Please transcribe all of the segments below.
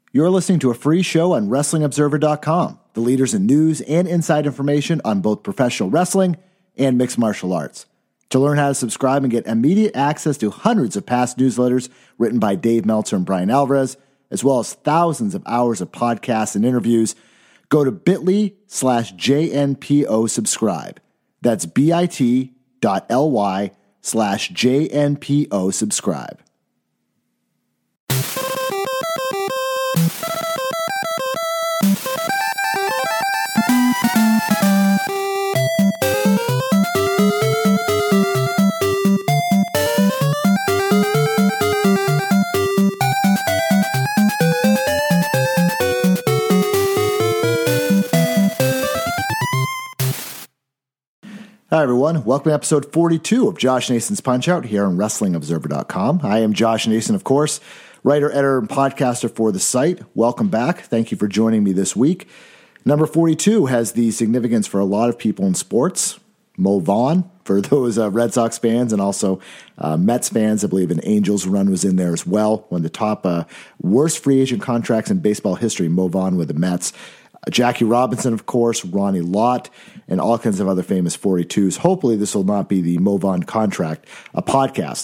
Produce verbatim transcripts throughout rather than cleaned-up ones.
You're listening to a free show on Wrestling Observer dot com, the leaders in news and inside information on both professional wrestling and mixed martial arts. To learn how to subscribe and get immediate access to hundreds of past newsletters written by Dave Meltzer and Brian Alvarez, as well as thousands of hours of podcasts and interviews, go to bit.ly slash JNPO subscribe. That's bit.ly slash JNPO subscribe. Hi, everyone. Welcome to episode forty-two of Josh Nason's Punch-Out here on Wrestling Observer dot com. I am Josh Nason, of course, writer, editor, and podcaster for the site. Welcome back. Thank you for joining me this week. Number forty-two has the significance for a lot of people in sports. Mo Vaughn, for those uh, Red Sox fans and also uh, Mets fans. I believe an Angels run was in there as well. One of the top uh, worst free agent contracts in baseball history, Mo Vaughn with the Mets. Jackie Robinson, of course, Ronnie Lott, and all kinds of other famous forty-twos. Hopefully this will not be the Mo Vaughn contract, a podcast.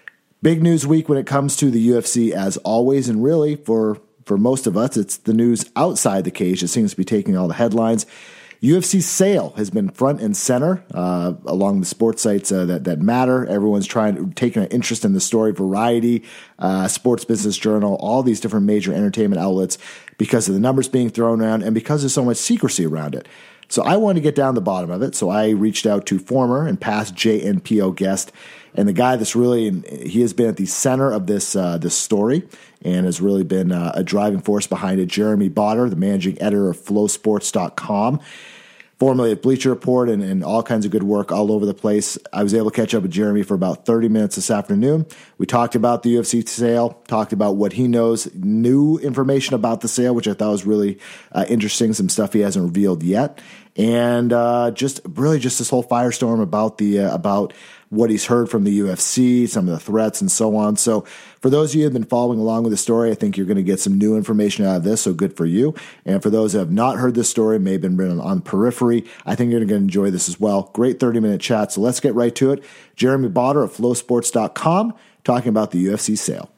Big news week when it comes to the U F C, as always, and really for, for most of us, it's the news outside the cage that seems to be taking all the headlines. U F C sale has been front and center uh, along the sports sites uh, that, that matter. Everyone's trying taking an interest in the story. Variety, uh, Sports Business Journal, all these different major entertainment outlets because of the numbers being thrown around and because there's so much secrecy around it. So I wanted to get down the bottom of it. So I reached out to former and past J N P O guest and the guy that's really, he has been at the center of this uh, this story and has really been uh, a driving force behind it. Jeremy Botter, the managing editor of Flow Sports dot com, formerly at Bleacher Report and, and all kinds of good work all over the place. I was able to catch up with Jeremy for about thirty minutes this afternoon. We talked about the U F C sale, talked about what he knows, new information about the sale, which I thought was really uh, interesting, some stuff he hasn't revealed yet, and uh, just really just this whole firestorm about the uh, about what he's heard from the U F C, some of the threats and so on. So for those of you who have been following along with the story, I think you're going to get some new information out of this, so good for you. And for those who have not heard this story, may have been written on periphery, I think you're going to enjoy this as well. Great thirty-minute chat, so let's get right to it. Jeremy Botter of Flow Sports dot com talking about the U F C sale.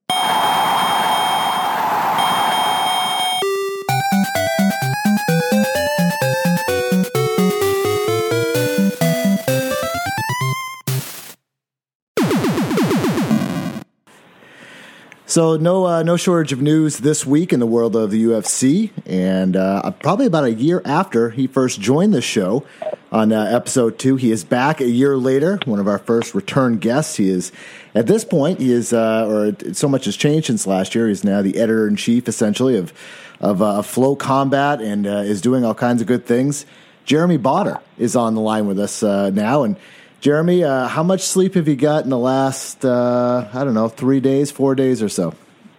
So no uh, no shortage of news this week in the world of the U F C, and uh, probably about a year after he first joined the show on uh, episode two, he is back a year later, one of our first return guests. He is, at this point, he is, uh, or so much has changed since last year, he's now the editor-in-chief, essentially, of, of uh, Flow Combat and uh, is doing all kinds of good things. Jeremy Botter is on the line with us uh, now, and Jeremy, uh, how much sleep have you got in the last, uh, I don't know, three days, four days or so?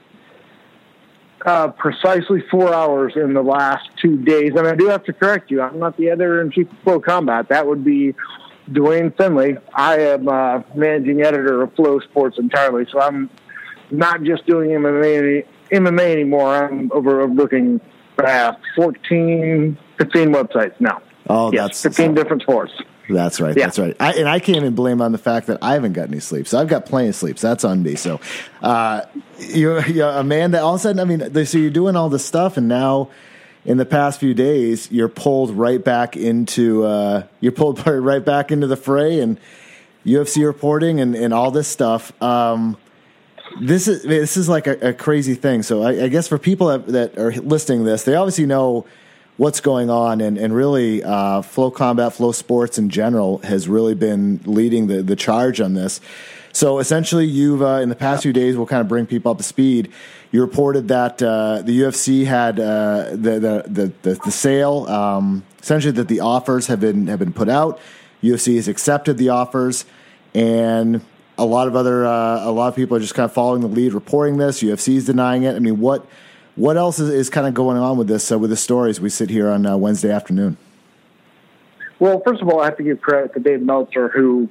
Uh, precisely four hours in the last two days. And I do have to correct you. I'm not the editor-in-chief of Flow Combat. That would be Dwayne Finley. I am uh, managing editor of Flow Sports entirely, so I'm not just doing M M A, M M A anymore. I'm overlooking uh, fourteen, fifteen websites now. Oh, yes, that's fifteen so. different sports. That's right. Yeah. That's right. I, and I can't even blame on the fact that I haven't got any sleep. So I've got plenty of sleep. So that's on me. So uh, you're, you're a man that all of a sudden, I mean, so you're doing all this stuff, and now in the past few days, you're pulled right back into uh, you're pulled right back into the fray and U F C reporting and, and all this stuff. Um, this is this is like a, a crazy thing. So I, I guess for people that, that are listening to this, they obviously know what's going on, and, and really uh, Flow Combat, Flow Sports in general has really been leading the, the charge on this. So essentially you've, uh, in the past few days, we'll kind of bring people up to speed. You reported that uh, the U F C had uh, the, the, the, the, the sale, um, essentially that the offers have been, have been put out. U F C has accepted the offers, and a lot of other, uh, a lot of people are just kind of following the lead, reporting this. U F C is denying it. I mean, what, What else is, is kind of going on with this uh, with the story as we sit here on uh, Wednesday afternoon? Well, first of all, I have to give credit to Dave Meltzer, who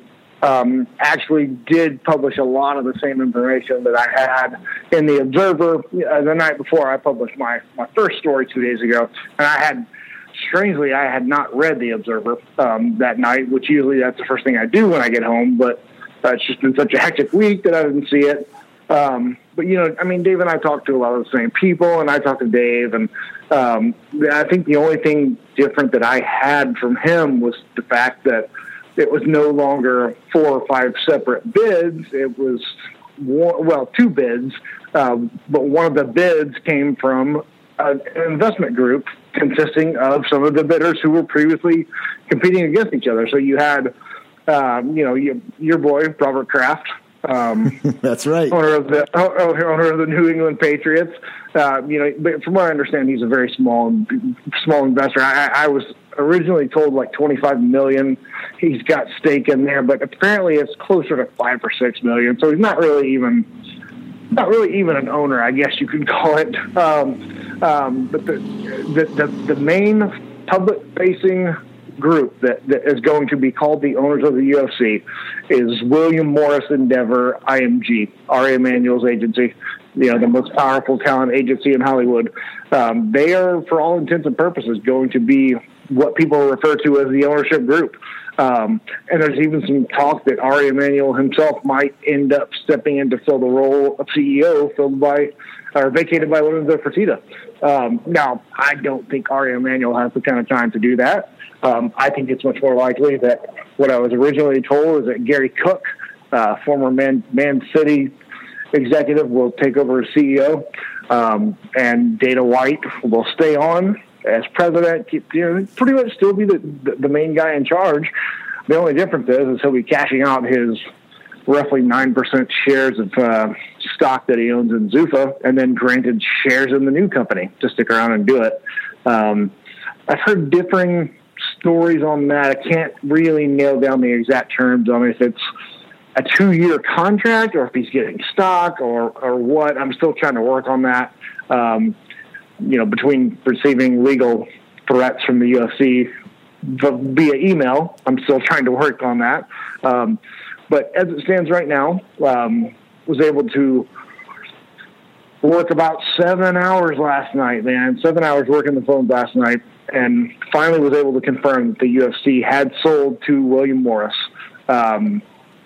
um, actually did publish a lot of the same information that I had in the Observer uh, the night before I published my, my first story two days ago. And I had, strangely, I had not read the Observer um, that night, which usually that's the first thing I do when I get home. But uh, it's just been such a hectic week that I didn't see it. Um, but, you know, I mean, Dave and I talked to a lot of the same people, and I talked to Dave, and um, I think the only thing different that I had from him was the fact that it was no longer four or five separate bids. It was, one, well, two bids, um, but one of the bids came from an investment group consisting of some of the bidders who were previously competing against each other. So you had, um, you know, your, your boy, Robert Kraft, Um, That's right. Owner of the owner of the New England Patriots. Uh, you know, but from what I understand, he's a very small small investor. I, I was originally told like twenty-five million. He's got stake in there, but apparently it's closer to five or six million. So he's not really even not really even an owner, I guess you could call it. Um, um, but the, the the the main public facing group that, that is going to be called the owners of the U F C is William Morris Endeavor I M G, Ari Emanuel's agency, you know, the most powerful talent agency in Hollywood. Um, they are, for all intents and purposes, going to be what people refer to as the ownership group. Um, and there's even some talk that Ari Emanuel himself might end up stepping in to fill the role of C E O filled by or vacated by Lorenzo Fertitta. Um, now, I don't think Ari Emanuel has the kind of time to do that. Um, I think it's much more likely that what I was originally told is that Gary Cook, uh, former Man, Man City executive, will take over as C E O, um, and Dana White will stay on as president, keep, you know, pretty much still be the, the, the main guy in charge. The only difference is, is he'll be cashing out his roughly nine percent shares of uh, stock that he owns in Zuffa, and then granted shares in the new company to stick around and do it. Um, I've heard differing stories on that. I can't really nail down the exact terms on if it's a two-year contract or if he's getting stock or, or what. I'm still trying to work on that. Um, you know, between receiving legal threats from the U F C via email, I'm still trying to work on that. Um, but as it stands right now, um, was able to work about seven hours last night, man, seven hours working the phone last night, and finally was able to confirm that the U F C had sold to William Morris. Um,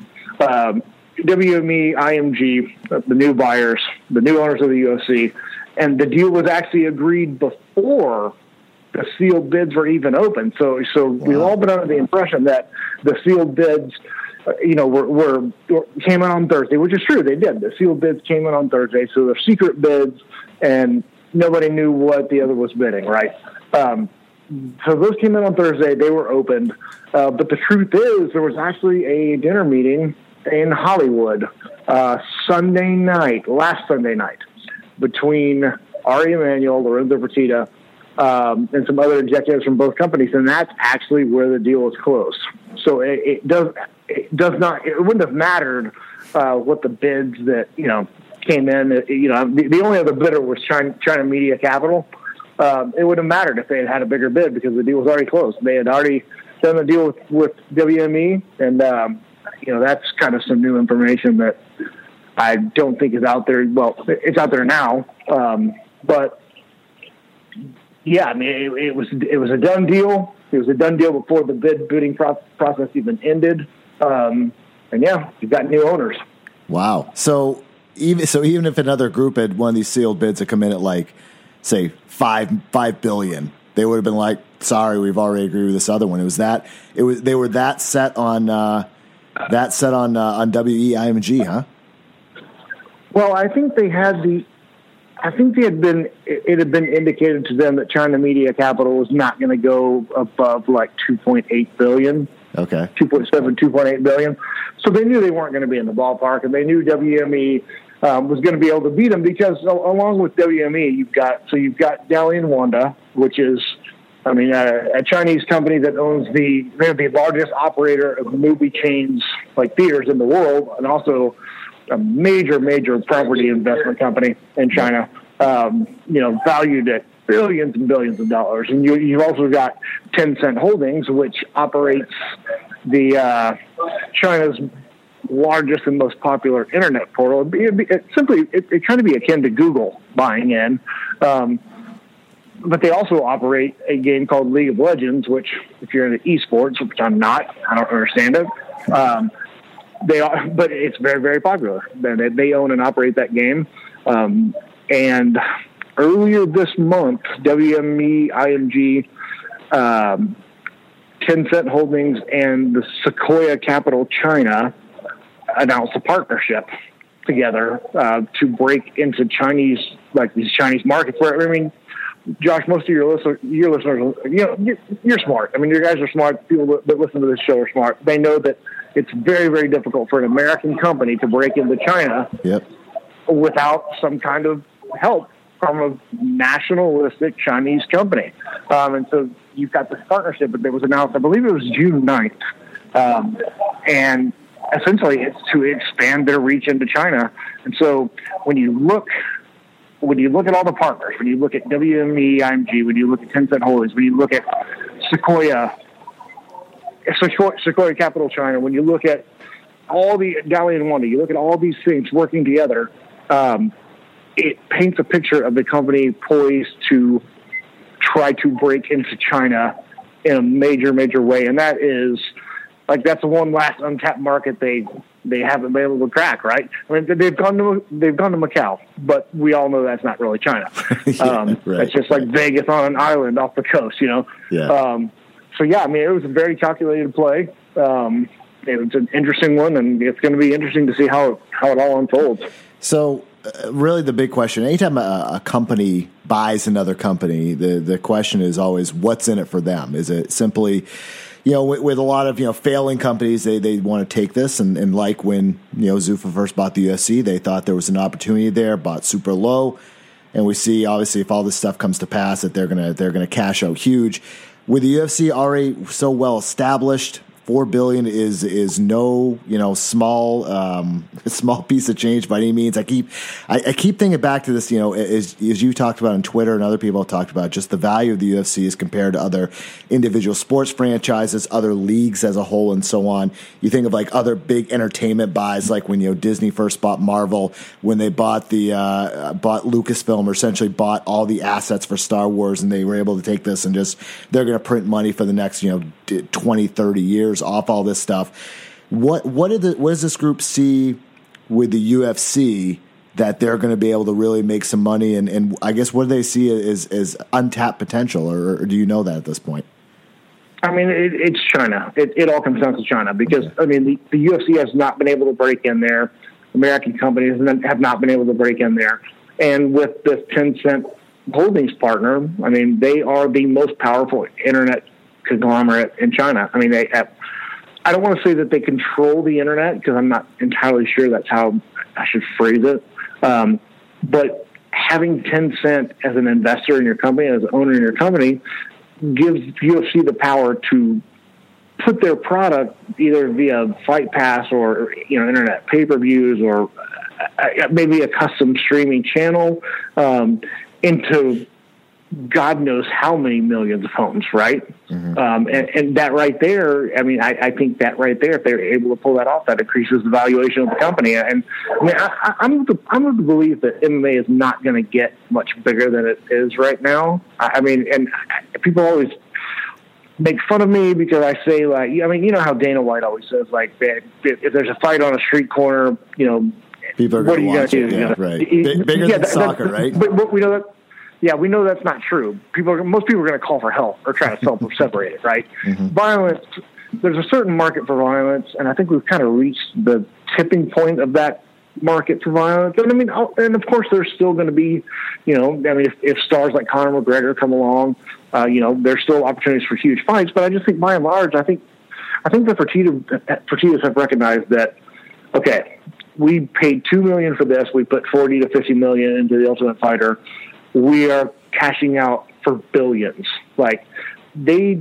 um, W M E, I M G, the new buyers, the new owners of the U F C, and the deal was actually agreed before the sealed bids were even open. So, so wow. We've all been under the impression that the sealed bids, uh, you know, were, were, were came in on Thursday, which is true. They did. The sealed bids came in on Thursday, so they're secret bids, and nobody knew what the other was bidding, right? Um, so those came in on Thursday. They were opened. Uh, but the truth is there was actually a dinner meeting in Hollywood uh, Sunday night, last Sunday night, between Ari Emanuel, Lorenzo Fertitta, um, and some other executives from both companies, and that's actually where the deal was closed. So it, it does it does not it wouldn't have mattered uh, what the bids that you know came in. You know, the, the only other bidder was China, China Media Capital. Um, it would have mattered if they had had a bigger bid because the deal was already closed. They had already done the deal with, with W M E, and um, you know that's kind of some new information that I don't think is out there. Well, it's out there now, um, but yeah, I mean, it, it was it was a done deal. It was a done deal before the bid bidding pro- process even ended, um, and yeah, you've got new owners. Wow. So even so, even if another group had one of these sealed bids that come in at like, say five five billion, they would have been like, "Sorry, we've already agreed with this other one." It was that it was they were that set on uh, that set on uh, on W E I M G, huh? Well, I think they had the, I think they had been, it had been indicated to them that China Media Capital was not going to go above like two point eight billion. Okay. two point seven, two point eight billion. So they knew they weren't going to be in the ballpark, and they knew W M E um, was going to be able to beat them because along with W M E, you've got, so you've got Dalian Wanda, which is, I mean, a, a Chinese company that owns the, they're the largest operator of movie chains, like theaters in the world, and also a major, major property investment company in China, um, you know, valued at billions and billions of dollars. And you, you've also got Tencent Holdings, which operates the uh, China's largest and most popular internet portal. It'd be, it'd be, it simply, it, it kind of be akin to Google buying in. Um, but they also operate a game called League of Legends, which if you're into esports, which I'm not, I don't understand it. Um, they are, but it's very, very popular. They, they own and operate that game. Um, and earlier this month, W M E, I M G, um, Tencent Holdings, and the Sequoia Capital China announced a partnership together uh, to break into Chinese, like these Chinese markets. Where I mean, Josh, most of your listeners, your listeners, you know, you're, you're smart. I mean, your guys are smart. People that, that listen to this show are smart. They know that it's very, very difficult for an American company to break into China yep. without some kind of help from a nationalistic Chinese company. Um, and so you've got this partnership that was announced, I believe it was June ninth. Um, and essentially it's to expand their reach into China. And so when you look, when you look at all the partners, when you look at W M E, I M G, when you look at Tencent Holdings, when you look at Sequoia, Sequoia, Sequoia Capital China, when you look at all the Dalian Wanda, you look at all these things working together, um, it paints a picture of the company poised to try to break into China in a major, major way. And that is, like, that's the one last untapped market they they haven't been able to crack, right? I mean, they've gone to they've gone to Macau, but we all know that's not really China. yeah, um, right, it's just like right. Vegas on an island off the coast, you know? Yeah. Um, so, yeah, I mean, it was a very calculated play. Um, it was an interesting one, and it's going to be interesting to see how, how it all unfolds. So, uh, really the big question, anytime a, a company buys another company, the, the question is always, what's in it for them? Is it simply, you know, with, with a lot of, you know, failing companies, they, they want to take this, and, and like when, you know, Zuffa first bought the U F C, they thought there was an opportunity there, bought super low, and we see, obviously, if all this stuff comes to pass, that they're gonna they're gonna cash out huge. With the U F C already so well established, Four billion is is no you know small um, small piece of change by any means. I keep I, I keep thinking back to this. You know, as as you talked about on Twitter and other people have talked about, just the value of the U F C as compared to other individual sports franchises, other leagues as a whole, and so on. You think of like other big entertainment buys, like when you know Disney first bought Marvel, when they bought the uh, bought Lucasfilm, or essentially bought all the assets for Star Wars, and they were able to take this and just they're going to print money for the next you know twenty, thirty years off all this stuff. What what did the, what does this group see with the U F C that they're going to be able to really make some money? And, and I guess what do they see as, as untapped potential, or, or do you know that at this point? I mean, it, it's China. It, it all comes down to China because, okay. I mean, the, the U F C has not been able to break in there. American companies have not been able to break in there. And with this Tencent Holdings partner, I mean, they are the most powerful internet conglomerate in China. I mean, they have, I don't want to say that they control the internet because I'm not entirely sure that's how I should phrase it. Um, but having Tencent as an investor in your company, as an owner in your company, gives U F C the power to put their product either via Fight Pass or, you know, internet pay-per-views or uh, maybe a custom streaming channel um, into God knows how many millions of homes, right? Mm-hmm. Um, and, and that right there, I mean, I, I think that right there, if they're able to pull that off, that increases the valuation of the company. And I mean, I, I'm, of the, I'm of the belief that M M A is not going to get much bigger than it is right now. I, I mean, and people always make fun of me because I say, like, I mean, you know how Dana White always says, like, if, if there's a fight on a street corner, you know, people are what are you going to do? Yeah, you know? right. B- bigger yeah, than that, soccer, right? But, but we know that. Yeah, we know that's not true. People, are, most people are going to call for help or try to self-separate it, right? Mm-hmm. Violence, there's a certain market for violence, and I think we've kind of reached the tipping point of that market for violence. And I mean, and of course, there's still going to be, you know, I mean, if, if stars like Conor McGregor come along, uh, you know, there's still opportunities for huge fights. But I just think, by and large, I think, I think the Fertitas have recognized that, okay, we paid two million dollars for this. We put forty to fifty million dollars into the Ultimate Fighter. We are cashing out for billions. Like they,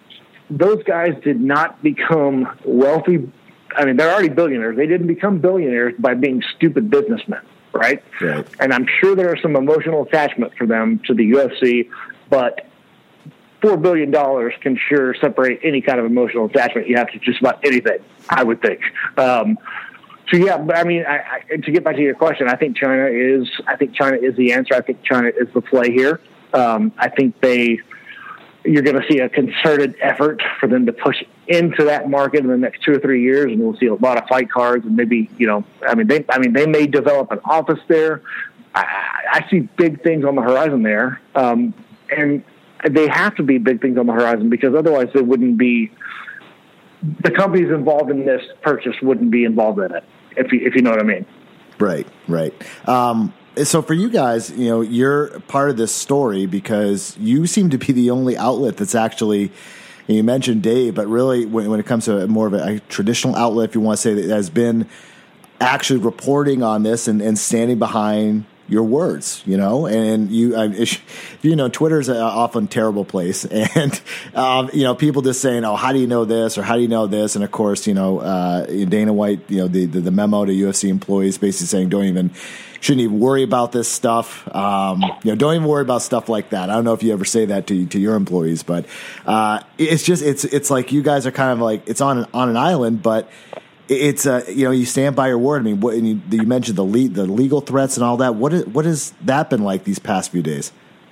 those guys did not become wealthy. I mean, they're already billionaires. They didn't become billionaires by being stupid businessmen, right? Right. And I'm sure there are some emotional attachment for them to the U F C, but four billion dollars can sure separate any kind of emotional attachment you have to just about anything, I would think. Um, so yeah, but I mean, I, I, to get back to your question, I think China is, I think China is the answer. I think China is the play here. Um, I think they, you're going to see a concerted effort for them to push into that market in the next two or three years, and we'll see a lot of fight cards, and maybe, you know, I mean, they, I mean, they may develop an office there. I, I see big things on the horizon there, um, and they have to be big things on the horizon because otherwise they wouldn't be. The companies involved in this purchase wouldn't be involved in it, if you, if you know what I mean. Right, right. Um, so for you guys, you know, you're part of this story because you seem to be the only outlet that's actually. You mentioned Dave, but really, when, when it comes to more of a, a traditional outlet, if you want to say that has been actually reporting on this and, and standing behind your words, you know, and you, I, you know, Twitter's an often terrible place, and um, you know, people just saying, "Oh, how do you know this?" or "How do you know this?" And of course, you know, uh, Dana White, you know, the, the the memo to U F C employees basically saying, "Don't even, shouldn't even worry about this stuff." Um, you know, don't even worry about stuff like that. I don't know if you ever say that to to your employees, but uh, it's just it's it's like you guys are kind of like it's on an, on an island, but. It's uh, you know, you stand by your word. I mean, what, and you, you mentioned the le- the legal threats and all that. What is, what has that been like these past few days?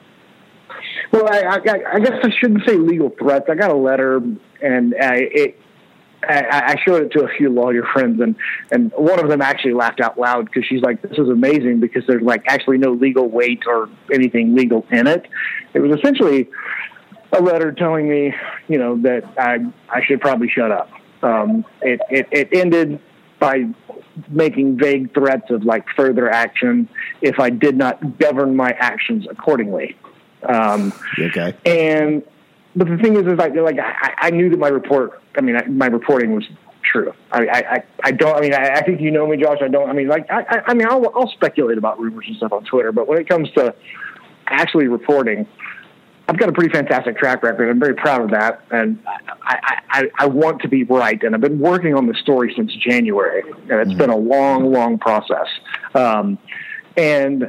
Well, I, I, I guess I shouldn't say legal threats. I got a letter, and I, it, I, I showed it to a few lawyer friends, and, and one of them actually laughed out loud because she's like, "This is amazing," because there's like actually no legal weight or anything legal in it. It was essentially a letter telling me, you know, that I I should probably shut up. Um, it, it, it ended by making vague threats of like further action if I did not govern my actions accordingly. Um, okay. And, but the thing is, is like, like I, I knew that my report, I mean, I, my reporting was true. I, I, I don't, I mean, I, I think, you know me, Josh, I don't, I mean, like, I, I mean, I'll, I'll speculate about rumors and stuff on Twitter, but when it comes to actually reporting, I've got a pretty fantastic track record. I'm very proud of that, and I, I, I want to be right. And I've been working on the story since January, and it's mm-hmm. been a long, long process. Um, and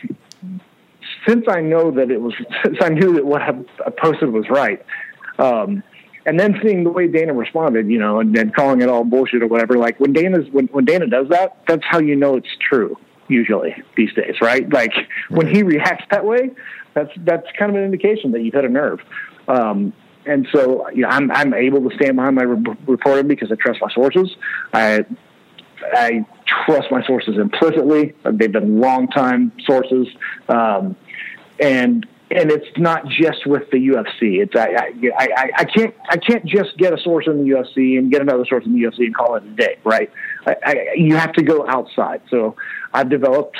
since I know that it was, since I knew that what I posted was right, um, and then seeing the way Dana responded, you know, and then calling it all bullshit or whatever. Like when Dana's when, when Dana does that, that's how you know it's true. Usually these days, right? Like right. when he reacts that way. That's that's kind of an indication that you've hit a nerve, um, and so you know I'm I'm able to stand behind my re- reporting because I trust my sources. I I trust my sources implicitly. They've been long-time sources, um, and and it's not just with the U F C. It's I, I I I can't I can't just get a source in the U F C and get another source in the U F C and call it a day, right? I, I, you have to go outside. So I've developed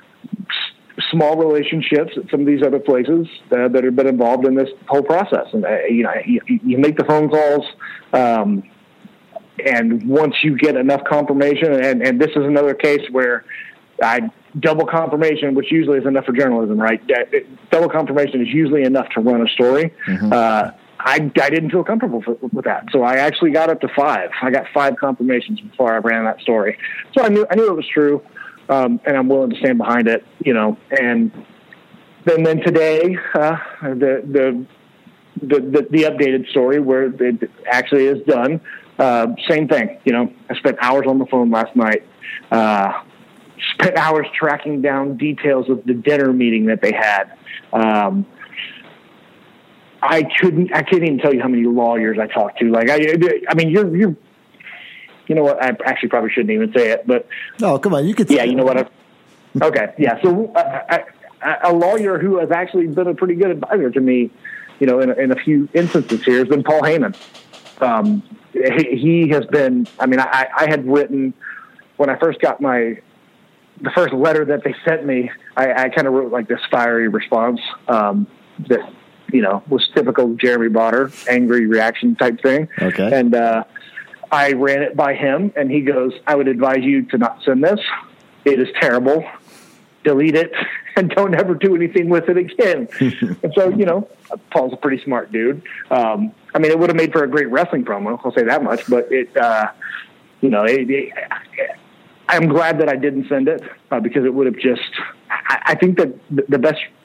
small relationships at some of these other places uh, that have been involved in this whole process. And, uh, you know, you, you make the phone calls, um, and once you get enough confirmation, and, and this is another case where I double confirmation, which usually is enough for journalism, right? Double confirmation is usually enough to run a story. Mm-hmm. Uh, I, I didn't feel comfortable for, with that. So I actually got up to five. I got five confirmations before I ran that story. So I knew, I knew it was true. Um, and I'm willing to stand behind it, you know. And then, then today, uh, the, the the the the updated story where it actually is done. Uh, same thing, you know. I spent hours on the phone last night. Uh, spent hours tracking down details of the dinner meeting that they had. Um, I couldn't. I can't even tell you how many lawyers I talked to. Like, I, I mean, you're you're. You know what? I actually probably shouldn't even say it, but no, come on, you could. Yeah, say you know what? I, okay, yeah. So uh, I, a lawyer who has actually been a pretty good advisor to me, you know, in, in a few instances here has been Paul Heyman. Um, he, he has been. I mean, I, I had written when I first got my the first letter that they sent me. I, I kind of wrote like this fiery response um, that you know was typical Jeremy Botter, angry reaction type thing. Okay, and. Uh, I ran it by him, and he goes, "I would advise you to not send this. It is terrible. Delete it, and don't ever do anything with it again." And so, you know, Paul's a pretty smart dude. Um, I mean, it would have made for a great wrestling promo, I'll say that much, but it, uh, you know, it, it, I'm glad that I didn't send it uh, because it would have just, I, I think that the best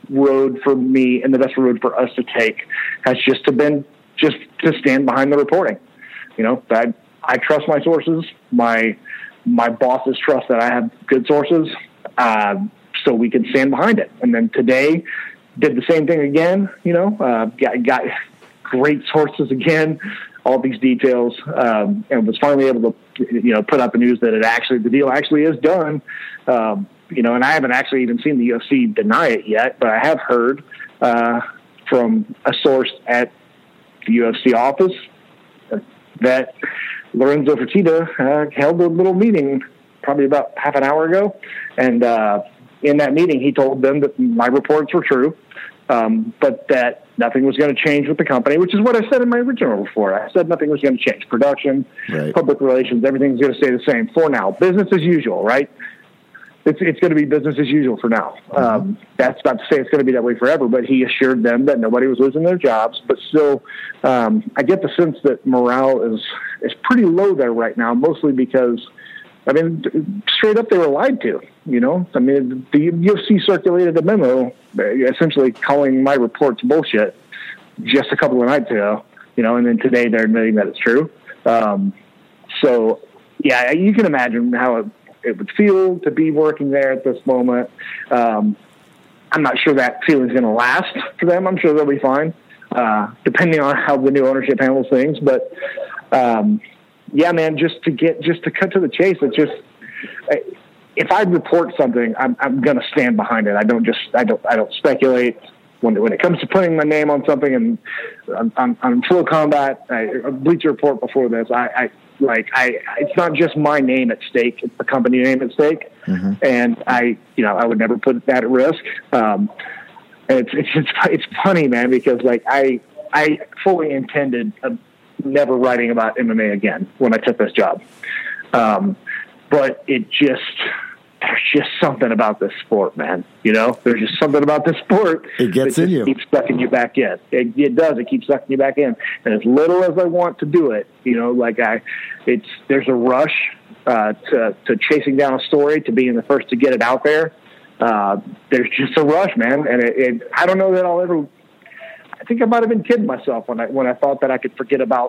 road for me and the best road for us to take has just to been just to stand behind the reporting. You know, I, I trust my sources. My, my bosses trust that I have good sources. Uh, so we can stand behind it. And then today did the same thing again, you know, uh, got, got great sources again, all these details, um, and was finally able to, you know, put out the news that it actually, the deal actually is done. Um, you know, and I haven't actually even seen the U F C deny it yet, but I have heard, uh, from a source at the U F C office that Lorenzo Fertitta uh, held a little meeting probably about half an hour ago. And, uh, in that meeting, he told them that my reports were true, um, but that nothing was going to change with the company, which is what I said in my original report. I said nothing was going to change. Production, right. Public relations, everything's going to stay the same for now. Business as usual, right? It's it's going to be business as usual for now. Mm-hmm. Um, that's not to say it's going to be that way forever, but he assured them that nobody was losing their jobs. But still, um, I get the sense that morale is, is pretty low there right now, mostly because, I mean, straight up they were lied to, you know? I mean, the U F C circulated a memo essentially calling my reports bullshit just a couple of nights ago, you know, and then today they're admitting that it's true. Um, so, yeah, you can imagine how it, it would feel to be working there at this moment. Um, I'm not sure that feeling's going to last for them. I'm sure they'll be fine, uh, depending on how the new ownership handles things. But, um, yeah, man, just to get, just to cut to the chase, it's just, if I report something, I'm, I'm going to stand behind it. I don't just, I don't, I don't speculate when, when it comes to putting my name on something. And I'm, I'm, I'm Flow Combat, I, a Bleacher Report before this. I, I like, I, it's not just my name at stake. It's the company name at stake. Mm-hmm. And I, you know, I would never put that at risk. Um, and it's, it's, it's, it's funny, man, because like I, I fully intended a, never writing about M M A again when I took this job. Um, but it just, there's just something about this sport, man. You know, there's just something about this sport. It gets in you. Keeps sucking you back in. It, it does. It keeps sucking you back in. And as little as I want to do it, you know, like I, it's, there's a rush, uh, to, to chasing down a story, to being the first to get it out there. Uh, there's just a rush, man. And it, it I don't know that I'll ever, I think I might have been kidding myself when I when I thought that I could forget about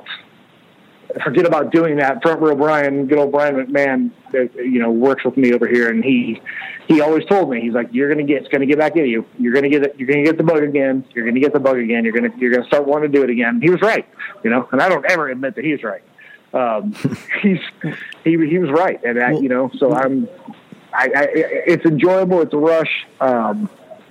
forget about doing that. Front row Brian, good old Brian McMahon, that, you know, works with me over here, and he he always told me, he's like, you're gonna get it's gonna get back at you. You're gonna get it. You're gonna get the bug again. You're gonna get the bug again. You're gonna you're gonna start wanting to do it again. He was right, you know, and I don't ever admit that he was right. Um, he's he he was right, and I, you know, so I'm. I, I it's enjoyable. It's a rush, um,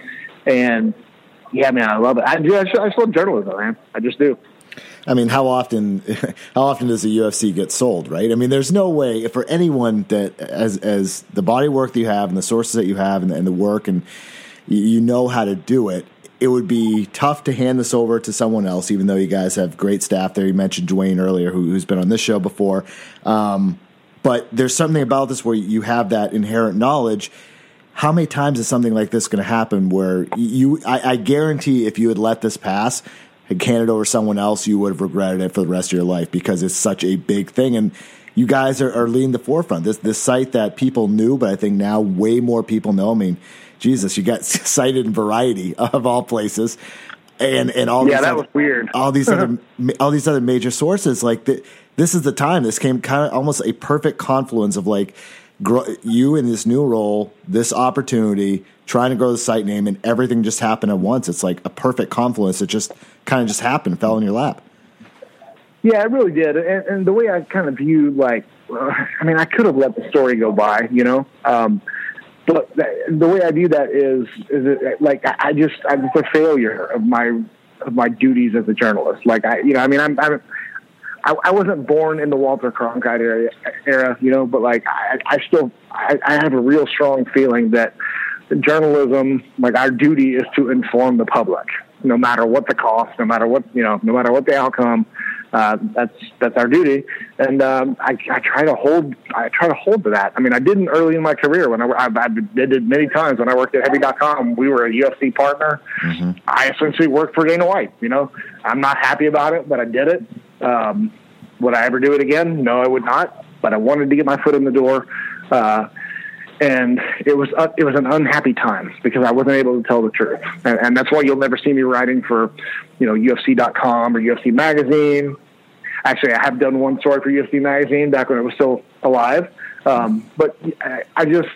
and. Yeah, man, I love it. I do. I just, I just love journalism, man. I just do. I mean, how often, how often does the U F C get sold, right? I mean, there's no way for anyone that, as as the body work that you have and the sources that you have and the, and the work and you know how to do it, it would be tough to hand this over to someone else, even though you guys have great staff there. You mentioned Dwayne earlier, who, who's been on this show before. Um, but there's something about this where you have that inherent knowledge. How many times is something like this going to happen where you, I, I guarantee if you had let this pass and handed it over to someone else, you would have regretted it for the rest of your life because it's such a big thing. And you guys are, are leading the forefront. This, this site that people knew, but I think now way more people know. I mean, Jesus, you got cited in Variety of all places. And, and all yeah, these that other, was weird. all these other, all these other major sources, like the, this is the time. This came kind of almost a perfect confluence of like, Grow, you in this new role, this opportunity, trying to grow the site name, and everything just happened at once. It's like a perfect confluence. It just kind of just happened, fell in your lap. Yeah, it really did. And, and the way I kind of view, like, uh, I mean, I could have let the story go by, you know. Um, but the way I view that is, is it, like, I just, I'm a failure of my of my duties as a journalist. Like, I, you know, I mean, I'm. I'm I, I wasn't born in the Walter Cronkite era, era, you know, but like I, I still, I, I have a real strong feeling that journalism, like our duty is to inform the public, no matter what the cost, no matter what, you know, no matter what the outcome. Uh, that's that's our duty, and um, I, I try to hold, I try to hold to that. I mean, I didn't early in my career when I, I, I did it many times when I worked at Heavy dot com. We were a U F C partner. Mm-hmm. I essentially worked for Dana White. You know, I'm not happy about it, but I did it. Um, would I ever do it again? No, I would not. But I wanted to get my foot in the door. Uh, and it was uh, it was an unhappy time because I wasn't able to tell the truth, and, and that's why you'll never see me writing for, you know, U F C dot com or U F C Magazine. Actually, I have done one story for U F C Magazine back when it was still alive, um, but I, I just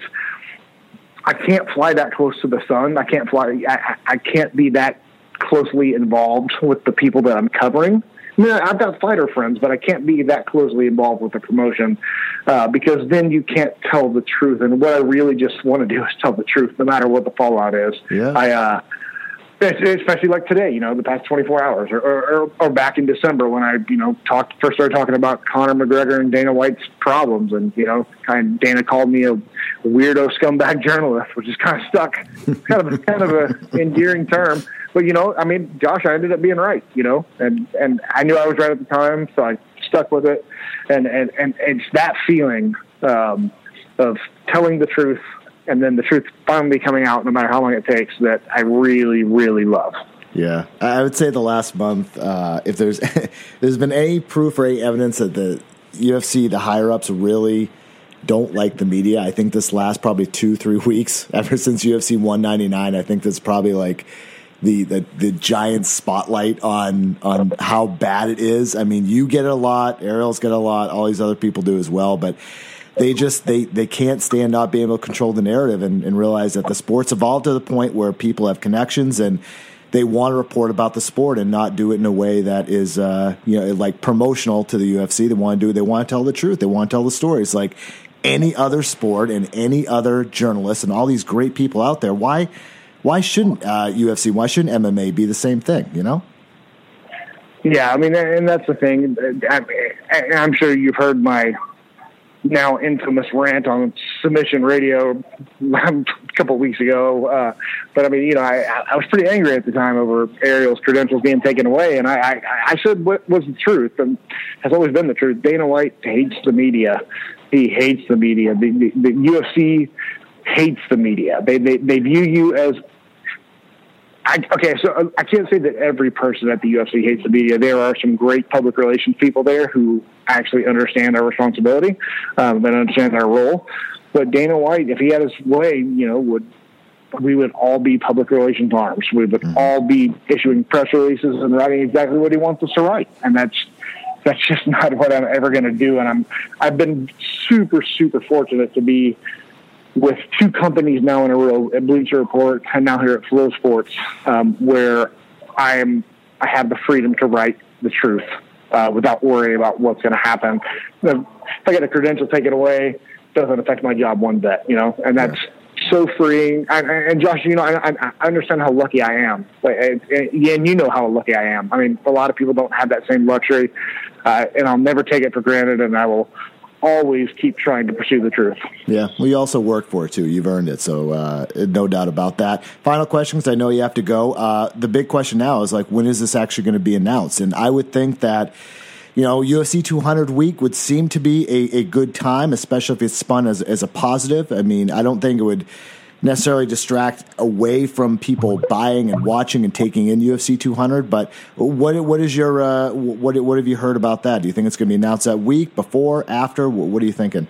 I can't fly that close to the sun. I can't fly. I, I can't be that closely involved with the people that I'm covering. I mean, I've got fighter friends, but I can't be that closely involved with the promotion uh, because then you can't tell the truth. And what I really just want to do is tell the truth, no matter what the fallout is. Yeah. I, uh, especially like today, you know, the past twenty-four hours, or, or, or back in December when I, you know, talked first started talking about Conor McGregor and Dana White's problems, and you know, kind of Dana called me a weirdo scumbag journalist, which is kind of stuck, kind of kind of a endearing term. But you know, I mean, Josh, I ended up being right, you know, and and I knew I was right at the time, so I stuck with it, and and and it's that feeling um, of telling the truth. And then the truth finally coming out, no matter how long it takes, that I really, really love. Yeah, I would say the last month, uh, if there's there's been any proof or any evidence that the U F C, the higher ups, really don't like the media. I think this last probably two, three weeks, ever since U F C one ninety-nine, I think that's probably like the the, the giant spotlight on on how bad it is. I mean, you get it a lot, Ariel's get it a lot, all these other people do as well, but They just they, they can't stand not being able to control the narrative and, and realize that the sport's evolved to the point where people have connections and they want to report about the sport and not do it in a way that is uh, you know, like promotional to the U F C. They want to do they want to tell the truth. They want to tell the stories like any other sport and any other journalist and all these great people out there. Why why shouldn't uh, U F C? Why shouldn't M M A be the same thing? You know. Yeah, I mean, and that's the thing. I, I'm sure you've heard my now infamous rant on Submission Radio a couple of weeks ago. Uh, but I mean, you know, I, I was pretty angry at the time over Ariel's credentials being taken away. And I, I, I said what was the truth and has always been the truth. Dana White hates the media. He hates the media. The, the, the U F C hates the media. They, they, they view you as, I, okay, so I can't say that every person at the U F C hates the media. There are some great public relations people there who actually understand our responsibility um, and understand our role. But Dana White, if he had his way, you know, would we would all be public relations arms. We would mm-hmm. all be issuing press releases and writing exactly what he wants us to write, and that's that's just not what I'm ever going to do. And I'm I've been super super fortunate to be with two companies now in a row, at Bleacher Report and now here at Flow Sports, um, where I am I have the freedom to write the truth uh, without worrying about what's going to happen. If I get a credential taken away, it doesn't affect my job one bit, you know, and that's yeah. so freeing. I, and Josh, you know, I, I understand how lucky I am, like, and you know how lucky I am. I mean, a lot of people don't have that same luxury, uh, and I'll never take it for granted, and I will always keep trying to pursue the truth. Yeah, well, you also work for it, too. You've earned it, so uh, no doubt about that. Final questions. I know you have to go. Uh, the big question now is, like, when is this actually going to be announced? And I would think that, you know, U F C two hundred week would seem to be a, a good time, especially if it's spun as, as a positive. I mean, I don't think it would necessarily distract away from people buying and watching and taking in U F C two hundred. But what what is your uh, what what have you heard about that? Do you think it's going to be announced that week, before, after? What are you thinking?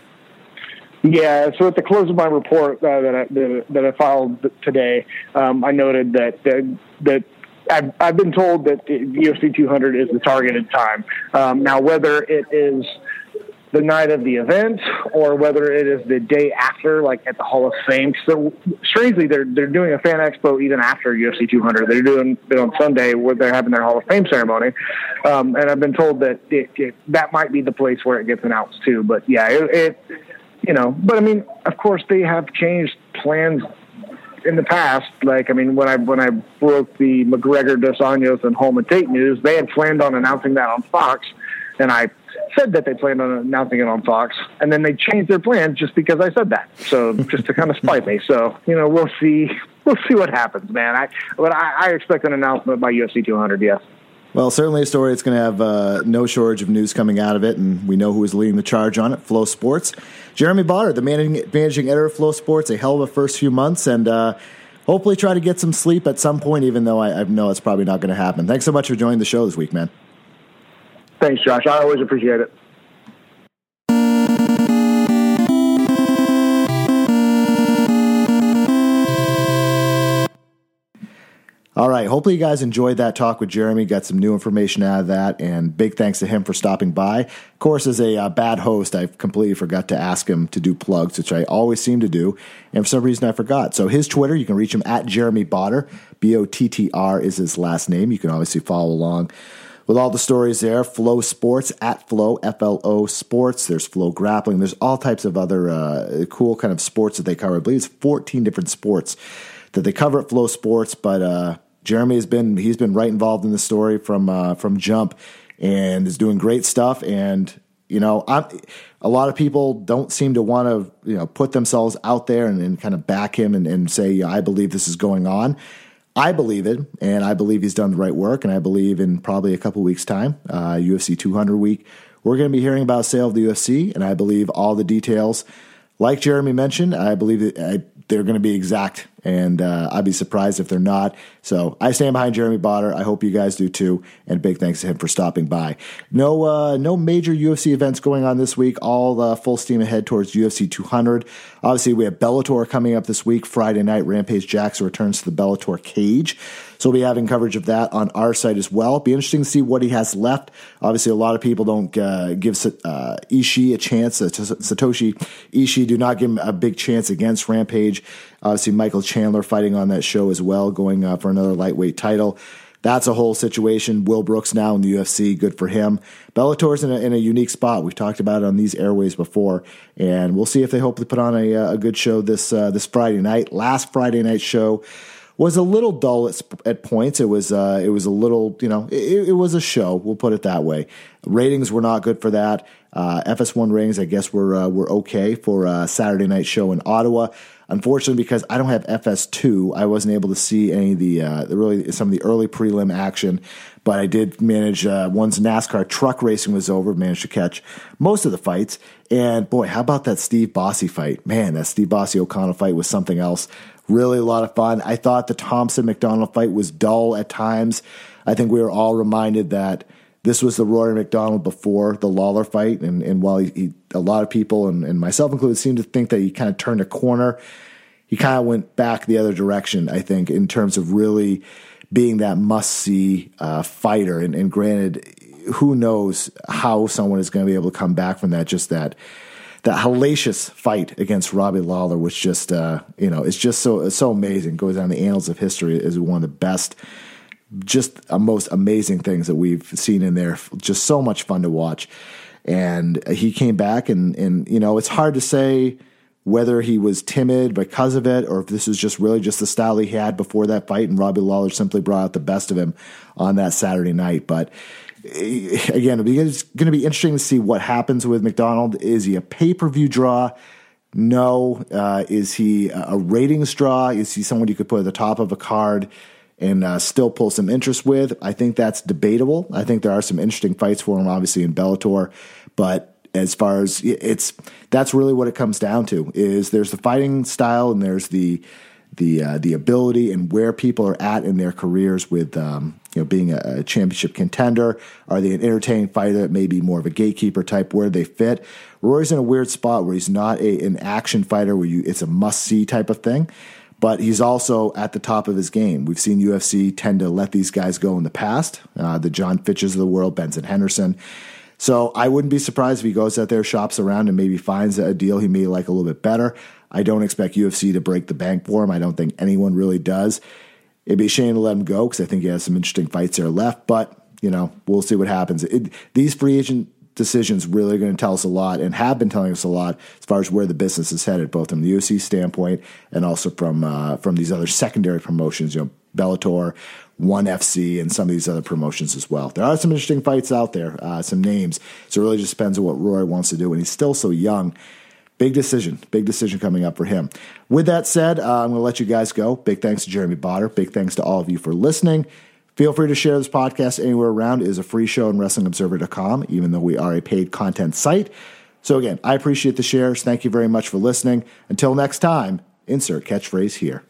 Yeah, so at the close of my report uh, that, I, that that I filed today, um, I noted that that, that I've, I've been told that U F C two hundred is the targeted time. Um, now, whether it is the night of the event or whether it is the day after, like at the Hall of Fame. So strangely, they're they're doing a fan expo even after U F C two hundred. They're doing it on Sunday where they're having their Hall of Fame ceremony. Um, and I've been told that it, it, that might be the place where it gets announced too. But yeah, it, it, you know, but I mean, of course they have changed plans in the past. Like, I mean, when I, when I broke the McGregor, Dos Anjos and Holman Tate news, they had planned on announcing that on Fox. And I said that they planned on announcing it on Fox, and then they changed their plans just because I said that. So just to kind of spite me. So, you know, we'll see. We'll see what happens, man. I, but I, I expect an announcement by U F C two hundred, yes. Well, certainly a story that's going to have uh, no shortage of news coming out of it, and we know who is leading the charge on it, Flow Sports. Jeremy Bonner, the managing, managing editor of Flow Sports, a hell of a first few months, and uh, hopefully try to get some sleep at some point, even though I, I know it's probably not going to happen. Thanks so much for joining the show this week, man. Thanks, Josh. I always appreciate it. All right. Hopefully you guys enjoyed that talk with Jeremy, got some new information out of that, and big thanks to him for stopping by. Of course, as a uh, bad host, I completely forgot to ask him to do plugs, which I always seem to do, and for some reason I forgot. So his Twitter, you can reach him at Jeremy Botter. B O T T R is his last name. You can obviously follow along with all the stories there. Flow Sports, at Flow, F L O Sports. There's Flow Grappling. There's all types of other uh, cool kind of sports that they cover. I believe it's fourteen different sports that they cover at Flow Sports, but uh, Jeremy has been he's been right involved in the story from uh, from jump, and is doing great stuff. And you know, I'm, a lot of people don't seem to want to you know put themselves out there and, and kind of back him and, and say, yeah, I believe this is going on. I believe it, and I believe he's done the right work, and I believe in probably a couple weeks' time, uh, U F C two hundred week, we're going to be hearing about a sale of the U F C, and I believe all the details, like Jeremy mentioned, I believe that I, they're going to be exact, and uh, I'd be surprised if they're not. So I stand behind Jeremy Botter. I hope you guys do too, and big thanks to him for stopping by. No uh, no major U F C events going on this week, all uh, full steam ahead towards U F C two hundred. Obviously, we have Bellator coming up this week, Friday night. Rampage Jackson returns to the Bellator cage. So we'll be having coverage of that on our site as well. Be interesting to see what he has left. Obviously, a lot of people don't uh, give uh, Ishii a chance. Uh, Satoshi Ishii do not give him a big chance against Rampage. Obviously, Michael Chandler fighting on that show as well, going uh, for another lightweight title. That's a whole situation. Will Brooks now in the U F C, good for him. Bellator's in a, in a unique spot. We've talked about it on these airways before, and we'll see if they hopefully put on a, a good show this uh, this Friday night. Last Friday night show was a little dull at, at points. It was uh, it was a little, you know, it, it was a show. We'll put it that way. Ratings were not good for that. Uh, F S one ratings, I guess, were uh, were okay for a Saturday night show in Ottawa. Unfortunately, because I don't have F S two, I wasn't able to see any of the, uh, the really some of the early prelim action. But I did manage, uh, once NASCAR truck racing was over, managed to catch most of the fights. And boy, how about that Steve Bossy fight? Man, that Steve Bossy O'Connell fight was something else. Really a lot of fun. I thought the Thompson McDonald fight was dull at times. I think we were all reminded that this was the Rory McDonald before the Lawler fight, and, and while he, he, a lot of people, and, and myself included, seemed to think that he kind of turned a corner, he kind of went back the other direction, I think, in terms of really being that must-see uh, fighter. And, and granted, who knows how someone is going to be able to come back from that, just that that hellacious fight against Robbie Lawler, which just, uh, you know, is just so, so amazing, goes down the annals of history as one of the best, just uh, most amazing things that we've seen in there. Just so much fun to watch. And he came back, and, and you know, it's hard to say whether he was timid because of it, or if this was just really just the style he had before that fight, and Robbie Lawler simply brought out the best of him on that Saturday night. But again, it's going to be interesting to see what happens with McDonald. Is he a pay-per-view draw? No. Uh, is he a ratings draw? Is he someone you could put at the top of a card and uh, still pull some interest with? I think that's debatable. I think there are some interesting fights for him, obviously, in Bellator. But as far as it's, that's really what it comes down to, is there's the fighting style, and there's the the uh, the ability, and where people are at in their careers with um, you know being a, a championship contender. Are they an entertaining fighter that may be more of a gatekeeper type, where they fit? Rory's in a weird spot where he's not a, an action fighter where you it's a must-see type of thing, but he's also at the top of his game. We've seen U F C tend to let these guys go in the past, uh, the John Fitches of the world, Benson Henderson. So I wouldn't be surprised if he goes out there, shops around, and maybe finds a deal he may like a little bit better. I don't expect U F C to break the bank for him. I don't think anyone really does. It'd be a shame to let him go, because I think he has some interesting fights there left. But, you know, we'll see what happens. It, these free agent decisions really are going to tell us a lot, and have been telling us a lot as far as where the business is headed, both from the U F C standpoint and also from uh, from these other secondary promotions, you know, Bellator, One F C, and some of these other promotions as well. There are some interesting fights out there, uh, some names. So it really just depends on what Rory wants to do, and he's still so young. Big decision, big decision coming up for him. With that said, uh, I'm going to let you guys go. Big thanks to Jeremy Botter. Big thanks to all of you for listening. Feel free to share this podcast anywhere around. It is a free show on Wrestling Observer dot com, even though we are a paid content site. So again, I appreciate the shares. Thank you very much for listening. Until next time, insert catchphrase here.